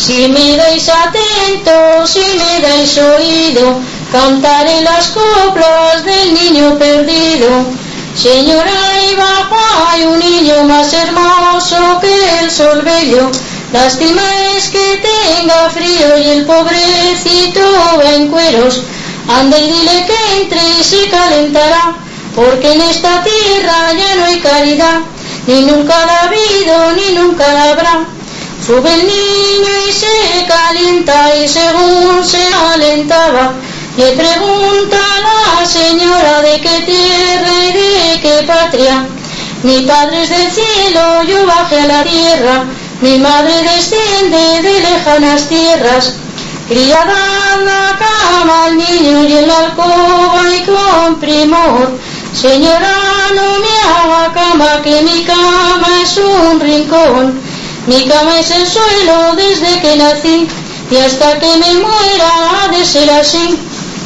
Si me dais atentos, si me dais oído, cantaré las coplas del niño perdido. Señora, ahí bajo hay un niño más hermoso que el sol bello. Lástima es que tenga frío y el pobrecito va en cueros. Anda y dile que entre y se calentará, porque en esta tierra ya no hay caridad, ni nunca la ha habido, ni nunca la habrá. Sube el niño y se calienta, y según se alentaba, le pregunta a la señora de qué tierra y de qué patria. Mi padre es del cielo, yo bajé a la tierra, mi madre desciende de lejanas tierras. Criada en la cama al niño y en la alcoba y con primor. Señora, no me haga cama, que mi cama es un rincón. Mi cama es el suelo desde que nací, y hasta que me muera ha de ser así.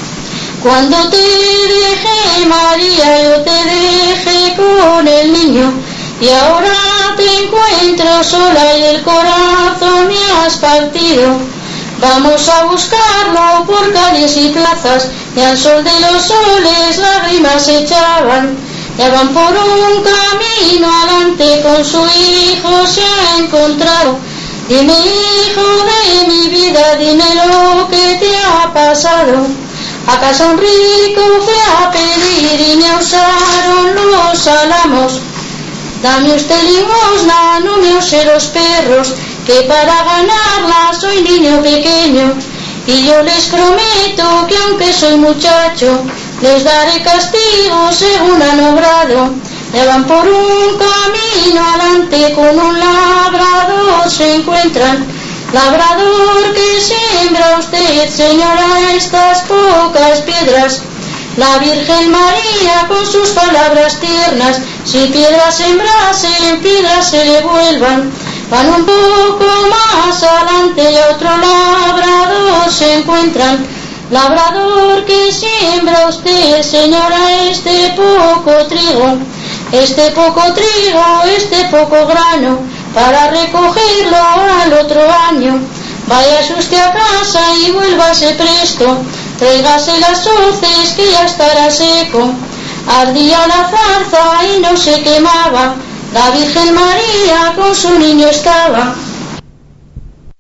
Cuando te deje, María, yo te dejé con el niño, y ahora te encuentro sola y el corazón me has partido. Vamos a buscarlo por calles y plazas, y al sol de los soles lágrimas echaban. Ya van por un camino adelante, con su hijo se ha encontrado. Dime, hijo de mi vida, dime lo que te ha pasado. ¿Acaso un rico fue a pedir y me usaron los álamos? Dame usted limosna, no me use los perros, que para ganarla soy niño pequeño. Y yo les prometo que aunque soy muchacho, les daré castigo según han obrado. Ya van por un camino adelante, con un labrador se encuentran. Labrador, que siembra usted, señora, estas pocas piedras. La Virgen María con sus palabras tiernas, si piedras sembrase, en piedras se le vuelvan. Van un poco más adelante y a otro labrador se encuentran. Labrador, que siembra usted, señora, este poco trigo, este poco grano, para recogerlo al otro año. Váyase usted a casa y vuélvase presto, tráigase las hoces que ya estará seco. Ardía la zarza y no se quemaba, la Virgen María con su niño estaba.